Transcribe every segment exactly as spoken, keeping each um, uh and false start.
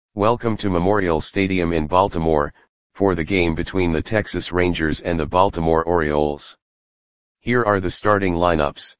Welcome to Memorial Stadium in Baltimore, for the game between the Texas Rangers and the Baltimore Orioles. Here are the starting lineups.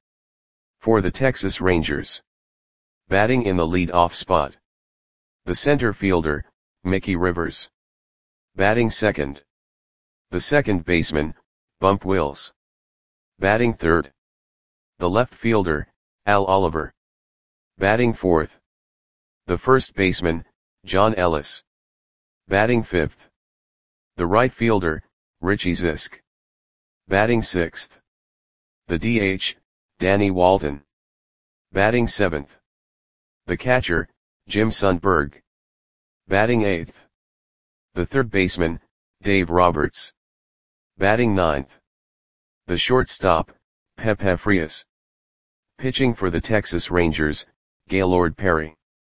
For the Texas Rangers. Batting in the lead-off spot. The center fielder, Mickey Rivers. Batting second. The second baseman, Bump Wills. Batting third. The left fielder, Al Oliver. Batting fourth. The first baseman, John Ellis. Batting fifth. The right fielder, Richie Zisk. Batting sixth. The D H, Danny Walton. Batting seventh. The catcher, Jim Sundberg. Batting eighth. The third baseman, Dave Roberts. Batting ninth. The shortstop, Pepe Frias. Pitching for the Texas Rangers, Gaylord Perry.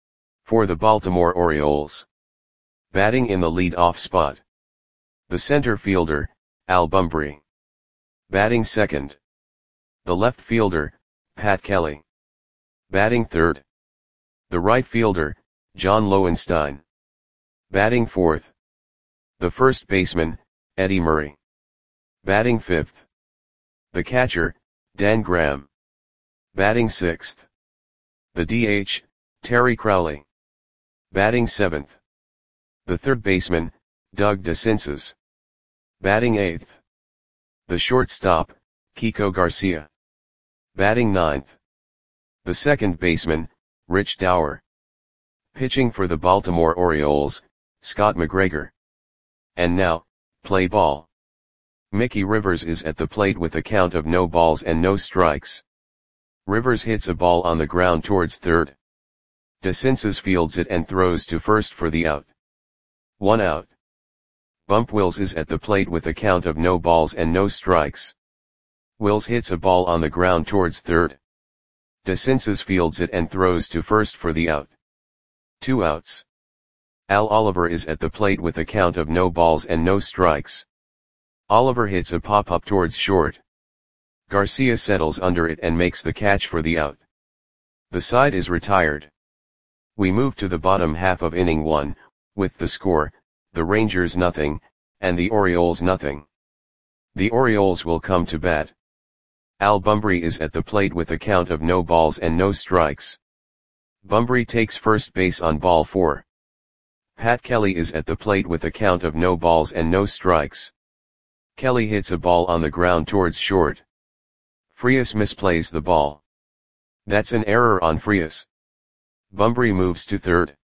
For the Baltimore Orioles. Batting in the lead-off spot. The center fielder, Al Bumbry. Batting second. The left fielder, Pat Kelly. Batting third. The right fielder, John Lowenstein. Batting fourth. The first baseman, Eddie Murray. Batting fifth. The catcher, Dan Graham. Batting sixth. The D H, Terry Crowley. Batting seventh. The third baseman, Doug DeCinces. Batting eighth. The shortstop, Kiko Garcia. Batting ninth. The second baseman, Rich Dower. Pitching for the Baltimore Orioles, Scott McGregor. And now, play ball. Mickey Rivers is at the plate with a count of no balls and no strikes. Rivers hits a ball on the ground towards third. DeCinces fields it and throws to first for the out. One out. Bump Wills is at the plate with a count of no balls and no strikes. Wills hits a ball on the ground towards third. DeCinces fields it and throws to first for the out. Two outs. Al Oliver is at the plate with a count of no balls and no strikes. Oliver hits a pop-up towards short. Garcia settles under it and makes the catch for the out. The side is retired. We move to the bottom half of inning one, with the score, the Rangers nothing, and the Orioles nothing. The Orioles will come to bat. Al Bumbry is at the plate with a count of no balls and no strikes. Bumbry takes first base on ball four. Pat Kelly is at the plate with a count of no balls and no strikes. Kelly hits a ball on the ground towards short. Frias misplays the ball. That's an error on Frias. Bumbry moves to third.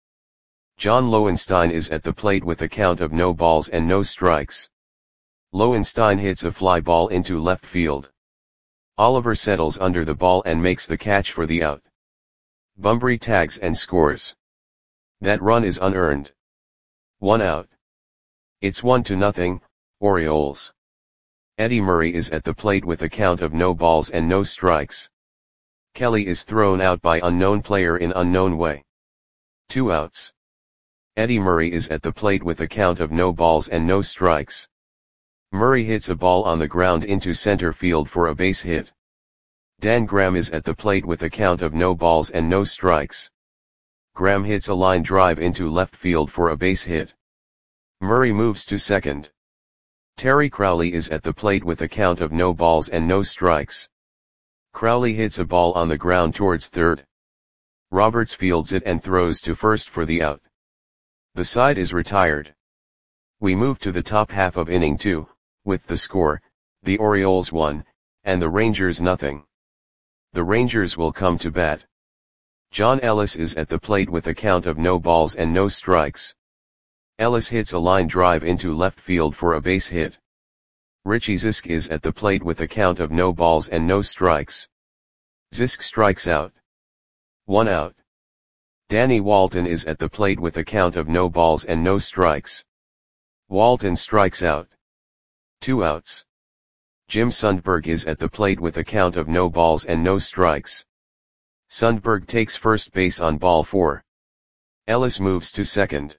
John Lowenstein is at the plate with a count of no balls and no strikes. Lowenstein hits a fly ball into left field. Oliver settles under the ball and makes the catch for the out. Bumbry tags and scores. That run is unearned. One out. It's one to nothing, Orioles. Eddie Murray is at the plate with a count of no balls and no strikes. Kelly is thrown out by unknown player in unknown way. Two outs. Eddie Murray is at the plate with a count of no balls and no strikes. Murray hits a ball on the ground into center field for a base hit. Dan Graham is at the plate with a count of no balls and no strikes. Graham hits a line drive into left field for a base hit. Murray moves to second. Terry Crowley is at the plate with a count of no balls and no strikes. Crowley hits a ball on the ground towards third. Roberts fields it and throws to first for the out. The side is retired. We move to the top half of inning two, with the score, the Orioles one, and the Rangers nothing. The Rangers will come to bat. John Ellis is at the plate with a count of no balls and no strikes. Ellis hits a line drive into left field for a base hit. Richie Zisk is at the plate with a count of no balls and no strikes. Zisk strikes out. One out. Danny Walton is at the plate with a count of no balls and no strikes. Walton strikes out. Two outs. Jim Sundberg is at the plate with a count of no balls and no strikes. Sundberg takes first base on ball four. Ellis moves to second.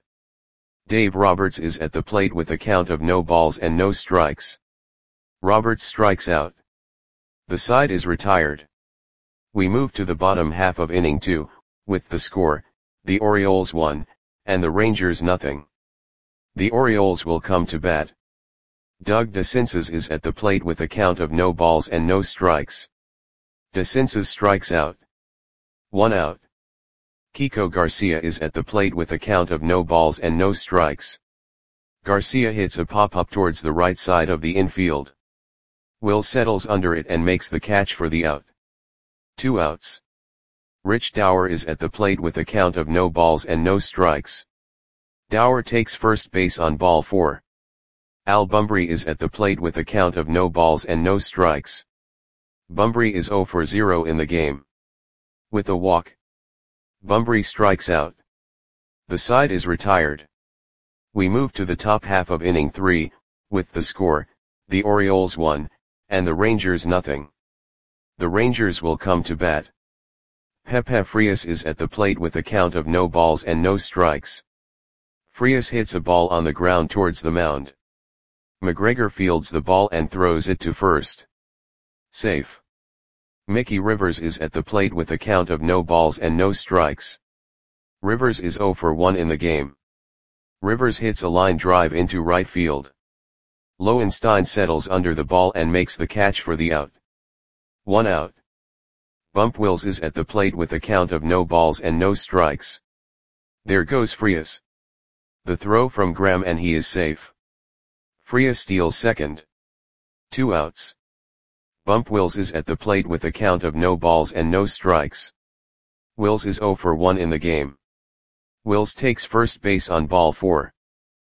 Dave Roberts is at the plate with a count of no balls and no strikes. Roberts strikes out. The side is retired. We move to the bottom half of inning two, with the score, the Orioles one, and the Rangers nothing. The Orioles will come to bat. Doug DeCinces is at the plate with a count of no balls and no strikes. DeCinces strikes out. One out. Kiko Garcia is at the plate with a count of no balls and no strikes. Garcia hits a pop-up towards the right side of the infield. Will settles under it and makes the catch for the out. Two outs. Rich Dauer is at the plate with a count of no balls and no strikes. Dauer takes first base on ball four. Al Bumbry is at the plate with a count of no balls and no strikes. Bumbry is zero for zero in the game. With a walk, Bumbry strikes out. The side is retired. We move to the top half of inning three, with the score, the Orioles one, and the Rangers nothing. The Rangers will come to bat. Pepe Frias is at the plate with a count of no balls and no strikes. Frias hits a ball on the ground towards the mound. McGregor fields the ball and throws it to first. Safe. Mickey Rivers is at the plate with a count of no balls and no strikes. Rivers is zero for one in the game. Rivers hits a line drive into right field. Lowenstein settles under the ball and makes the catch for the out. One out. Bump Wills is at the plate with a count of no balls and no strikes. There goes Frias. The throw from Graham and he is safe. Frias steals second. Two outs. Bump Wills is at the plate with a count of no balls and no strikes. Wills is zero for one in the game. Wills takes first base on ball four.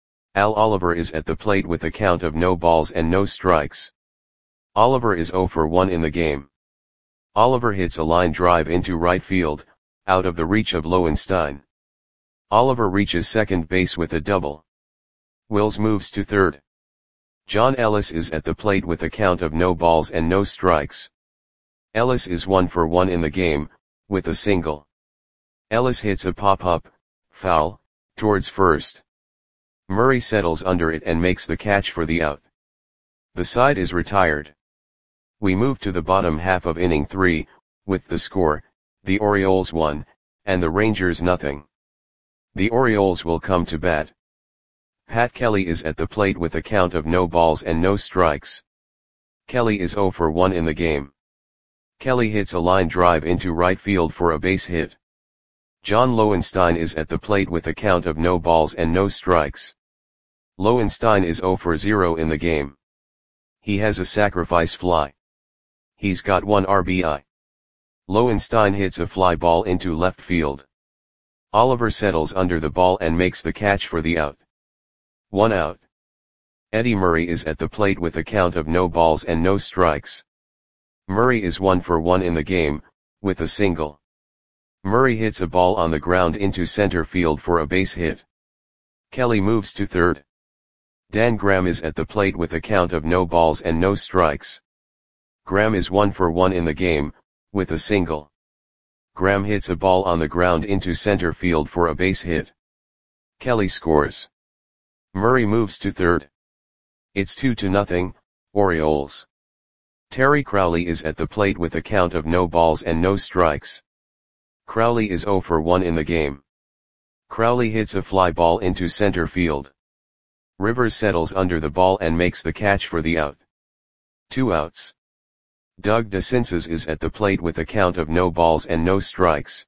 Al Oliver is at the plate with a count of no balls and no strikes. Oliver is zero for one in the game. Oliver hits a line drive into right field, out of the reach of Lowenstein. Oliver reaches second base with a double. Wills moves to third. John Ellis is at the plate with a count of no balls and no strikes. Ellis is one for one in the game, with a single. Ellis hits a pop-up, foul, towards first. Murray settles under it and makes the catch for the out. The side is retired. We move to the bottom half of inning three, with the score, the Orioles one, and the Rangers nothing. The Orioles will come to bat. Pat Kelly is at the plate with a count of no balls and no strikes. Kelly is zero for one in the game. Kelly hits a line drive into right field for a base hit. John Lowenstein is at the plate with a count of no balls and no strikes. Lowenstein is zero for zero in the game. He has a sacrifice fly. He's got one R B I. Lowenstein hits a fly ball into left field. Oliver settles under the ball and makes the catch for the out. One out. Eddie Murray is at the plate with a count of no balls and no strikes. Murray is one for one in the game, with a single. Murray hits a ball on the ground into center field for a base hit. Kelly moves to third. Dan Graham is at the plate with a count of no balls and no strikes. Graham is one for one in the game, with a single. Graham hits a ball on the ground into center field for a base hit. Kelly scores. Murray moves to third. It's two to nothing, Orioles. Terry Crowley is at the plate with a count of no balls and no strikes. Crowley is zero for one in the game. Crowley hits a fly ball into center field. Rivers settles under the ball and makes the catch for the out. Two outs. Doug DeCinces is at the plate with a count of no balls and no strikes.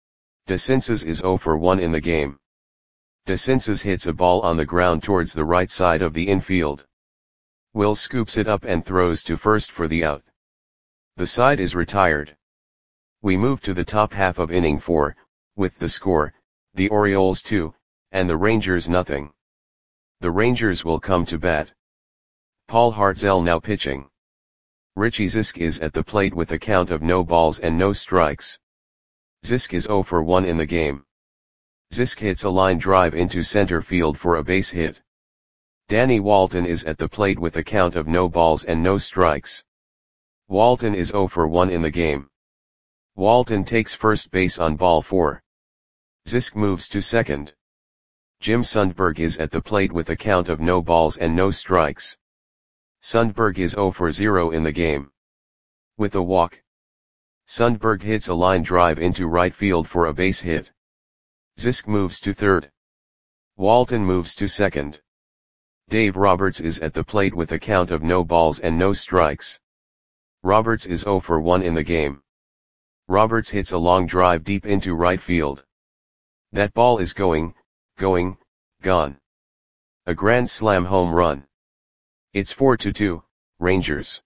DeCinces is zero for one in the game. DeCinces hits a ball on the ground towards the right side of the infield. Will scoops it up and throws to first for the out. The side is retired. We move to the top half of inning four, with the score, the Orioles two, and the Rangers nothing. The Rangers will come to bat. Paul Hartzell now pitching. Richie Zisk is at the plate with a count of no balls and no strikes. Zisk is zero for one in the game. Zisk hits a line drive into center field for a base hit. Danny Walton is at the plate with a count of no balls and no strikes. Walton is zero for one in the game. Walton takes first base on ball four. Zisk moves to second. Jim Sundberg is at the plate with a count of no balls and no strikes. Sundberg is zero for zero in the game. With a walk, Sundberg hits a line drive into right field for a base hit. Zisk moves to third. Walton moves to second. Dave Roberts is at the plate with a count of no balls and no strikes. Roberts is zero for one in the game. Roberts hits a long drive deep into right field. That ball is going, going, gone. A grand slam home run. It's four to two, Rangers.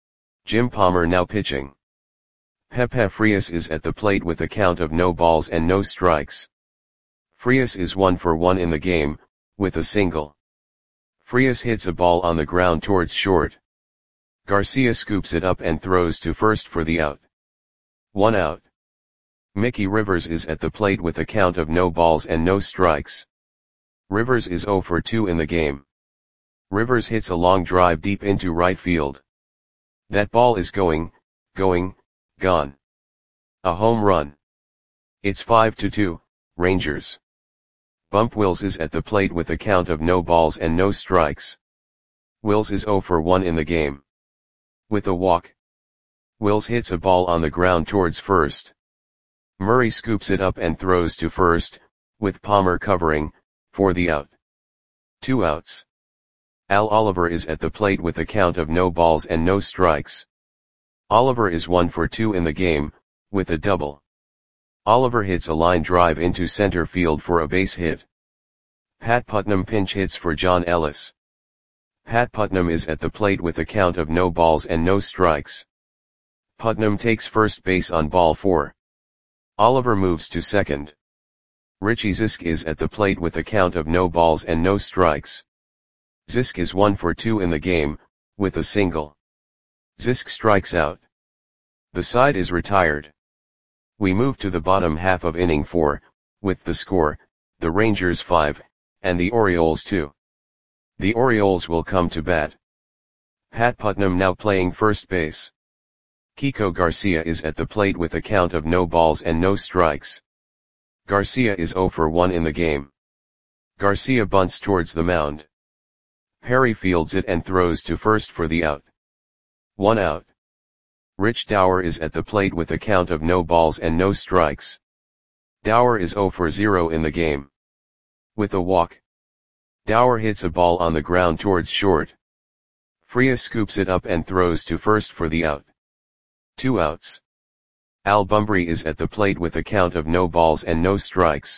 Jim Palmer now pitching. Pepe Frias is at the plate with a count of no balls and no strikes. Frias is one for one in the game, with a single. Frias hits a ball on the ground towards short. Garcia scoops it up and throws to first for the out. One out. Mickey Rivers is at the plate with a count of no balls and no strikes. Rivers is zero for two in the game. Rivers hits a long drive deep into right field. That ball is going, going, gone. A home run. It's five to two, Rangers. Bump Wills is at the plate with a count of no balls and no strikes. Wills is zero for one in the game. With a walk. Wills hits a ball on the ground towards first. Murray scoops it up and throws to first, with Palmer covering, for the out. Two outs. Al Oliver is at the plate with a count of no balls and no strikes. Oliver is one for two in the game, with a double. Oliver hits a line drive into center field for a base hit. Pat Putnam pinch hits for John Ellis. Pat Putnam is at the plate with a count of no balls and no strikes. Putnam takes first base on ball four. Oliver moves to second. Richie Zisk is at the plate with a count of no balls and no strikes. Zisk is one for two in the game, with a single. Zisk strikes out. The side is retired. We move to the bottom half of inning four, with the score, the Rangers five, and the Orioles two. The Orioles will come to bat. Pat Putnam now playing first base. Kiko Garcia is at the plate with a count of no balls and no strikes. Garcia is zero for one in the game. Garcia bunts towards the mound. Perry fields it and throws to first for the out. One out. Rich Dower is at the plate with a count of no balls and no strikes. Dower is zero for zero in the game. With a walk. Dower hits a ball on the ground towards short. Frias scoops it up and throws to first for the out. Two outs. Al Bumbry is at the plate with a count of no balls and no strikes.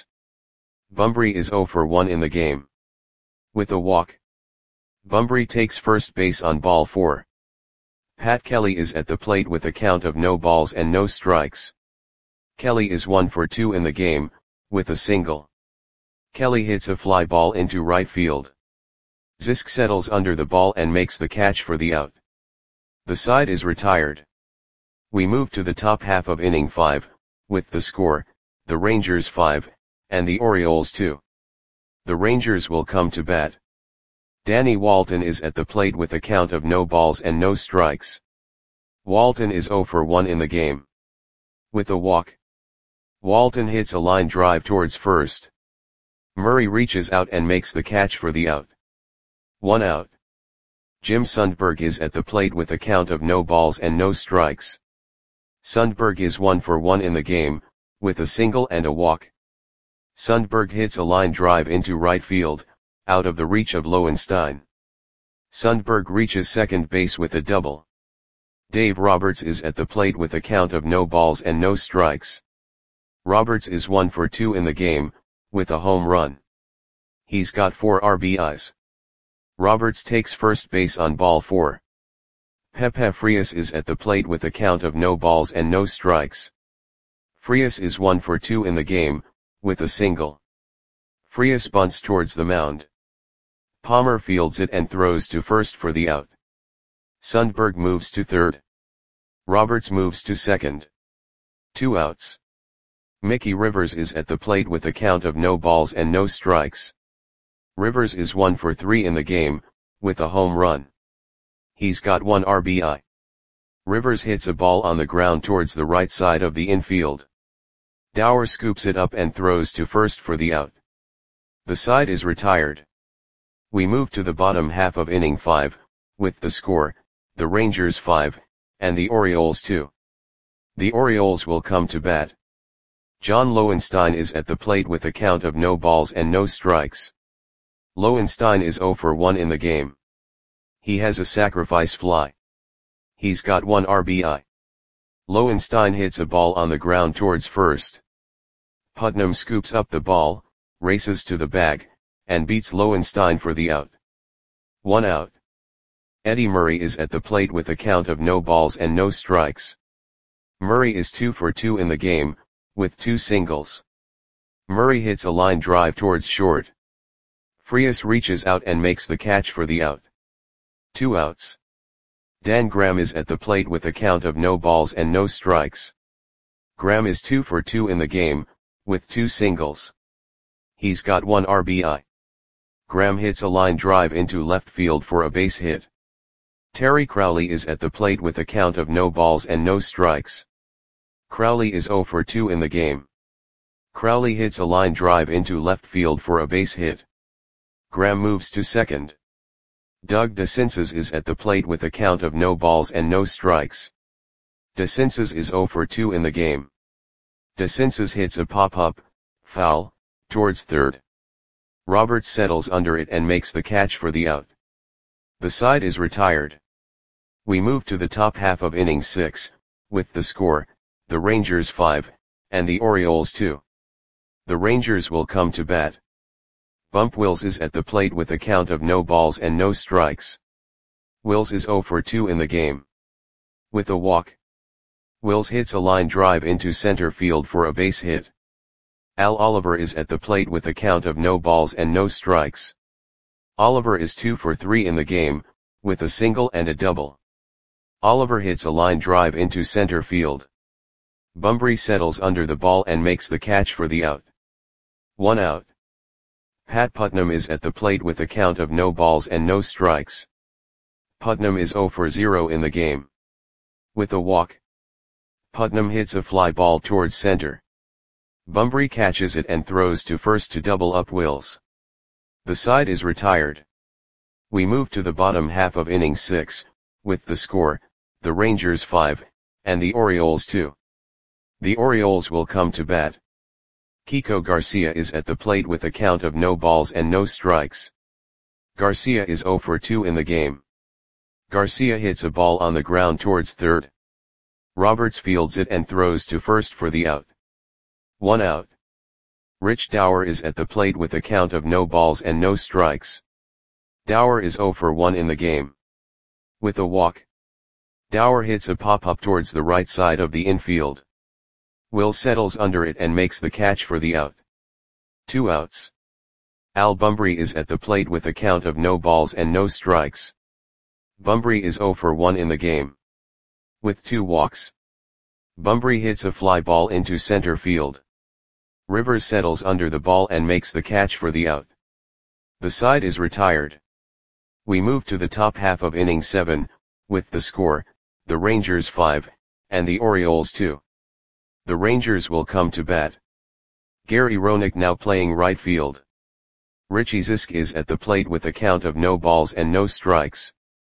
Bumbry is zero for one in the game. With a walk. Bumbry takes first base on ball four. Pat Kelly is at the plate with a count of no balls and no strikes. Kelly is one for two in the game, with a single. Kelly hits a fly ball into right field. Zisk settles under the ball and makes the catch for the out. The side is retired. We move to the top half of inning five, with the score, the Rangers five, and the Orioles two. The Rangers will come to bat. Danny Walton is at the plate with a count of no balls and no strikes. Walton is zero for one in the game. With a walk. Walton hits a line drive towards first. Murray reaches out and makes the catch for the out. One out. Jim Sundberg is at the plate with a count of no balls and no strikes. Sundberg is one for one in the game, with a single and a walk. Sundberg hits a line drive into right field, out of the reach of Lowenstein. Sundberg reaches second base with a double. Dave Roberts is at the plate with a count of no balls and no strikes. Roberts is one for two in the game, with a home run. He's got four R B Is. Roberts takes first base on ball four. Pepe Frias is at the plate with a count of no balls and no strikes. Frias is one for two in the game, with a single. Frias bunts towards the mound. Palmer fields it and throws to first for the out. Sundberg moves to third. Roberts moves to second. Two outs. Mickey Rivers is at the plate with a count of no balls and no strikes. Rivers is one for three in the game, with a home run. He's got one R B I. Rivers hits a ball on the ground towards the right side of the infield. Dower scoops it up and throws to first for the out. The side is retired. We move to the bottom half of inning five, with the score, the Rangers five, and the Orioles two. The Orioles will come to bat. John Lowenstein is at the plate with a count of no balls and no strikes. Lowenstein is zero for one in the game. He has a sacrifice fly. He's got one R B I. Lowenstein hits a ball on the ground towards first. Putnam scoops up the ball, races to the bag, and beats Lowenstein for the out. One out. Eddie Murray is at the plate with a count of no balls and no strikes. Murray is two for two in the game, with two singles. Murray hits a line drive towards short. Frias reaches out and makes the catch for the out. Two outs. Dan Graham is at the plate with a count of no balls and no strikes. Graham is two for two in the game, with two singles. He's got one R B I. Graham hits a line drive into left field for a base hit. Terry Crowley is at the plate with a count of no balls and no strikes. Crowley is zero for two in the game. Crowley hits a line drive into left field for a base hit. Graham moves to second. Doug DeCinces is at the plate with a count of no balls and no strikes. DeCinces is zero for two in the game. DeCinces hits a pop-up, foul, towards third. Roberts settles under it and makes the catch for the out. The side is retired. We move to the top half of inning six, with the score, the Rangers five, and the Orioles two. The Rangers will come to bat. Bump Wills is at the plate with a count of no balls and no strikes. Wills is zero for two in the game. With a walk. Wills hits a line drive into center field for a base hit. Al Oliver is at the plate with a count of no balls and no strikes. Oliver is two for three in the game, with a single and a double. Oliver hits a line drive into center field. Bumbry settles under the ball and makes the catch for the out. One out. Pat Putnam is at the plate with a count of no balls and no strikes. Putnam is zero for zero in the game. With a walk. Putnam hits a fly ball towards center. Bumbry catches it and throws to first to double up Wills. The side is retired. We move to the bottom half of inning six, with the score, the Rangers five, and the Orioles two. The Orioles will come to bat. Kiko Garcia is at the plate with a count of no balls and no strikes. Garcia is zero for two in the game. Garcia hits a ball on the ground towards third. Roberts fields it and throws to first for the out. One out. Rich Dower is at the plate with a count of no balls and no strikes. Dower is zero for one in the game. With a walk. Dower hits a pop-up towards the right side of the infield. Will settles under it and makes the catch for the out. Two outs. Al Bumbry is at the plate with a count of no balls and no strikes. Bumbry is zero for one in the game. With two walks. Bumbry hits a fly ball into center field. Rivers settles under the ball and makes the catch for the out. The side is retired. We move to the top half of inning seven, with the score, the Rangers five, and the Orioles two. The Rangers will come to bat. Gary Roenick now playing right field. Richie Zisk is at the plate with a count of no balls and no strikes.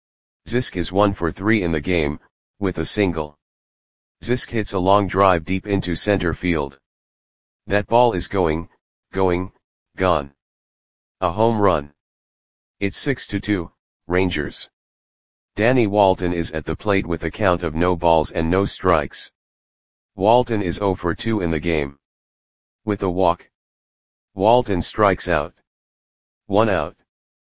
Zisk is one for three in the game, with a single. Zisk hits a long drive deep into center field. That ball is going, going, gone. A home run. It's six to two, Rangers. Danny Walton is at the plate with a count of no balls and no strikes. Walton is zero for two in the game. With a walk. Walton strikes out. One out.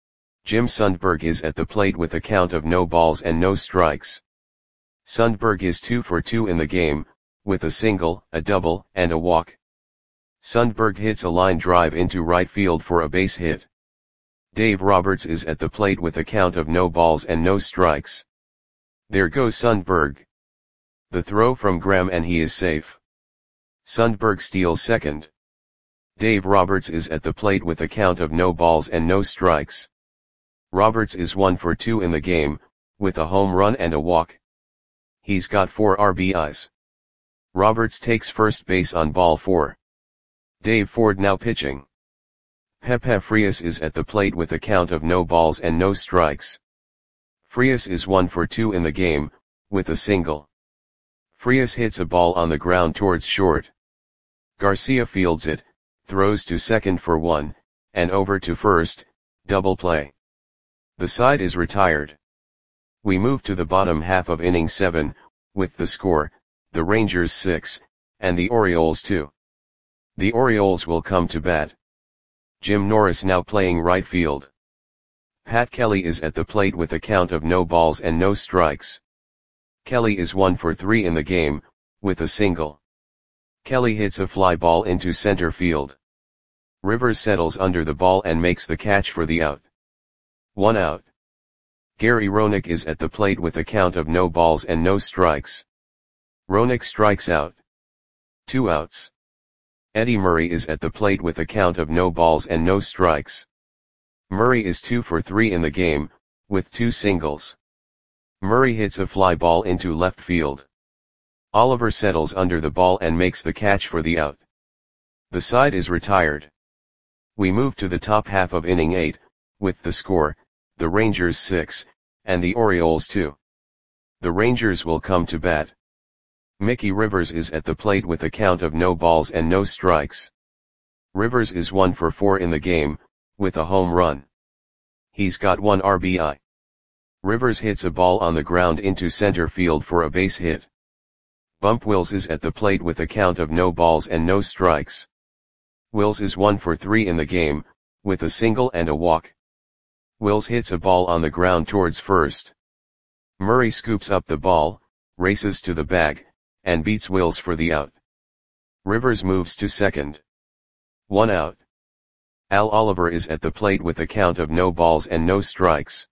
Jim Sundberg is at the plate with a count of no balls and no strikes. Sundberg is two for two in the game, with a single, a double, and a walk. Sundberg hits a line drive into right field for a base hit. Dave Roberts is at the plate with a count of no balls and no strikes. There goes Sundberg. The throw from Graham and he is safe. Sundberg steals second. Dave Roberts is at the plate with a count of no balls and no strikes. Roberts is one for two in the game, with a home run and a walk. He's got four R B Is. Roberts takes first base on ball four. Dave Ford now pitching. Pepe Frias is at the plate with a count of no balls and no strikes. Frias is one for two in the game, with a single. Frias hits a ball on the ground towards short. Garcia fields it, throws to second for one, and over to first, double play. The side is retired. We move to the bottom half of inning seven, with the score, the Rangers six, and the Orioles two. The Orioles will come to bat. Jim Norris now playing right field. Pat Kelly is at the plate with a count of no balls and no strikes. Kelly is one for three in the game, with a single. Kelly hits a fly ball into center field. Rivers settles under the ball and makes the catch for the out. One out. Gary Roenick is at the plate with a count of no balls and no strikes. Roenick strikes out. Two outs. Eddie Murray is at the plate with a count of no balls and no strikes. Murray is two for three in the game, with two singles. Murray hits a fly ball into left field. Oliver settles under the ball and makes the catch for the out. The side is retired. We move to the top half of inning eight, with the score, the Rangers six, and the Orioles two. The Rangers will come to bat. Mickey Rivers is at the plate with a count of no balls and no strikes. Rivers is one for four in the game, with a home run. He's got one R B I. Rivers hits a ball on the ground into center field for a base hit. Bump Wills is at the plate with a count of no balls and no strikes. Wills is one for three in the game, with a single and a walk. Wills hits a ball on the ground towards first. Murray scoops up the ball, races to the bag, and beats Wills for the out. Rivers moves to second. One out. Al Oliver is at the plate with a count of no balls and no strikes.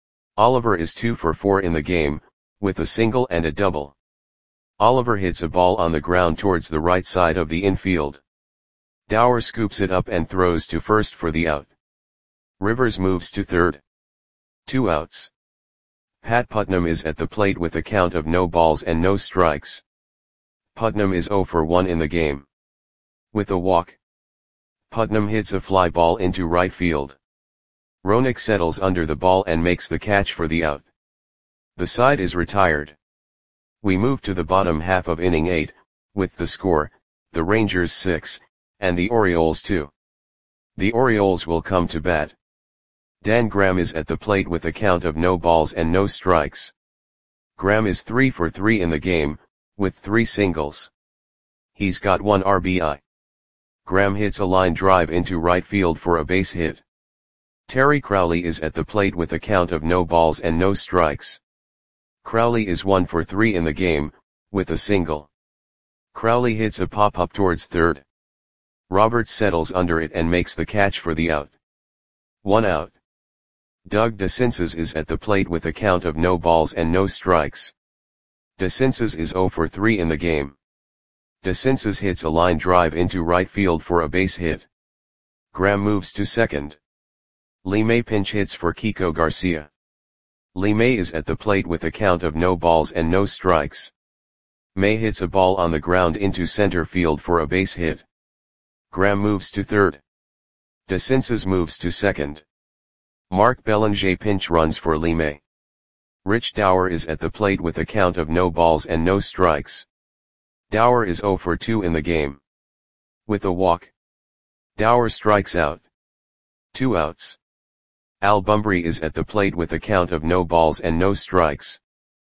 Oliver is two for four in the game, with a single and a double. Oliver hits a ball on the ground towards the right side of the infield. Dower scoops it up and throws to first for the out. Rivers moves to third. Two outs. Pat Putnam is at the plate with a count of no balls and no strikes. Putnam is zero for one in the game. With a walk. Putnam hits a fly ball into right field. Roenick settles under the ball and makes the catch for the out. The side is retired. We move to the bottom half of inning eight, with the score, the Rangers six, and the Orioles two. The Orioles will come to bat. Dan Graham is at the plate with a count of no balls and no strikes. Graham is three for three in the game, with three singles. He's got one R B I. Graham hits a line drive into right field for a base hit. Terry Crowley is at the plate with a count of no balls and no strikes. Crowley is one for three in the game, with a single. Crowley hits a pop-up towards third. Roberts settles under it and makes the catch for the out. One out. Doug DeCinces is at the plate with a count of no balls and no strikes. DeCinces is zero for three in the game. DeCinces hits a line drive into right field for a base hit. Graham moves to second. Lee May pinch hits for Kiko Garcia. Lee May is at the plate with a count of no balls and no strikes. May hits a ball on the ground into center field for a base hit. Graham moves to third. DeCinces moves to second. Mark Belanger pinch runs for Lee May. Rich Dower is at the plate with a count of no balls and no strikes. Dower is zero for two in the game. With a walk. Dower strikes out. Two outs. Al Bumbry is at the plate with a count of no balls and no strikes.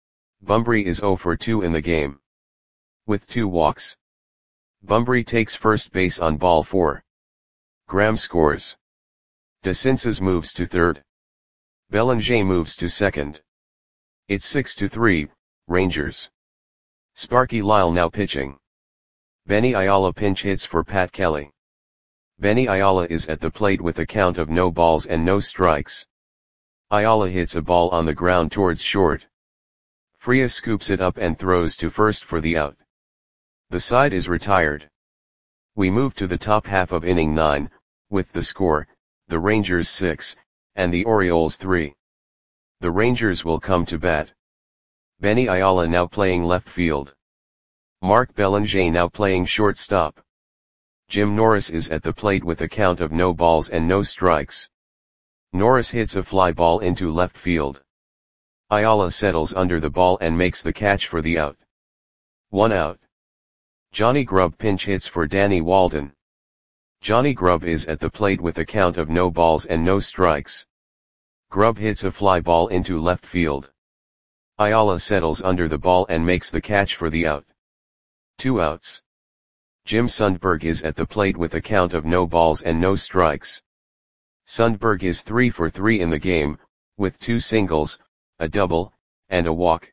Bumbry is zero for two in the game. With two walks. Bumbry takes first base on ball four. Graham scores. DeCinces moves to third. Belanger moves to second. It's six to three, Rangers. Sparky Lyle now pitching. Benny Ayala pinch hits for Pat Kelly. Benny Ayala is at the plate with a count of no balls and no strikes. Ayala hits a ball on the ground towards short. Frias scoops it up and throws to first for the out. The side is retired. We move to the top half of inning nine, with the score, the Rangers six, and the Orioles three. The Rangers will come to bat. Benny Ayala now playing left field. Mark Belanger now playing shortstop. Jim Norris is at the plate with a count of no balls and no strikes. Norris hits a fly ball into left field. Ayala settles under the ball and makes the catch for the out. One out. Johnny Grubb pinch hits for Danny Walden. Johnny Grubb is at the plate with a count of no balls and no strikes. Grubb hits a fly ball into left field. Ayala settles under the ball and makes the catch for the out. Two outs. Jim Sundberg is at the plate with a count of no balls and no strikes. Sundberg is three for three in the game, with two singles, a double, and a walk.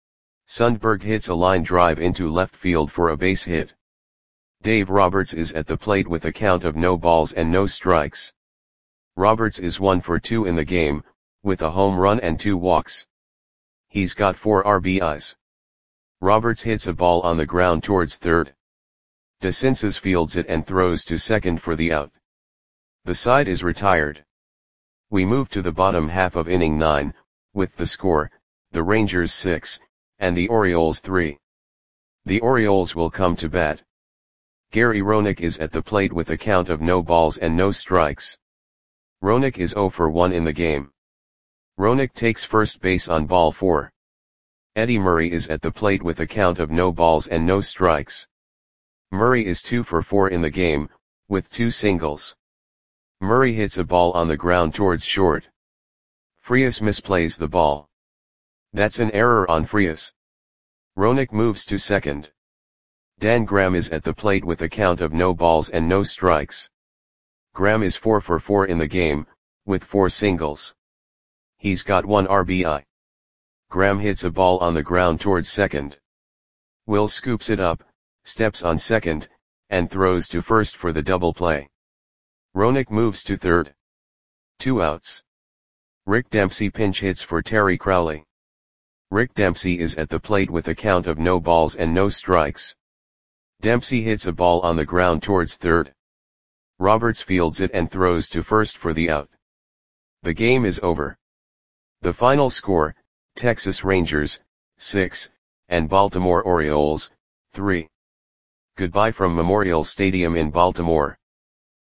Sundberg hits a line drive into left field for a base hit. Dave Roberts is at the plate with a count of no balls and no strikes. Roberts is one for two in the game, with a home run and two walks. He's got four R B Is. Roberts hits a ball on the ground towards third. DeCinces fields it and throws to second for the out. The side is retired. We move to the bottom half of inning nine, with the score, the Rangers six, and the Orioles three. The Orioles will come to bat. Gary Roenick is at the plate with a count of no balls and no strikes. Roenick is zero for one in the game. Roenick takes first base on ball four. Eddie Murray is at the plate with a count of no balls and no strikes. Murray is two for four in the game, with two singles. Murray hits a ball on the ground towards short. Frias misplays the ball. That's an error on Frias. Roenick moves to second. Dan Graham is at the plate with a count of no balls and no strikes. Graham is four for four in the game, with four singles. He's got one R B I. Graham hits a ball on the ground towards second. Will scoops it up, steps on second, and throws to first for the double play. Roenick moves to third. Two outs. Rick Dempsey pinch hits for Terry Crowley. Rick Dempsey is at the plate with a count of no balls and no strikes. Dempsey hits a ball on the ground towards third. Roberts fields it and throws to first for the out. The game is over. The final score, Texas Rangers, six, and Baltimore Orioles, three. Goodbye from Memorial Stadium in Baltimore.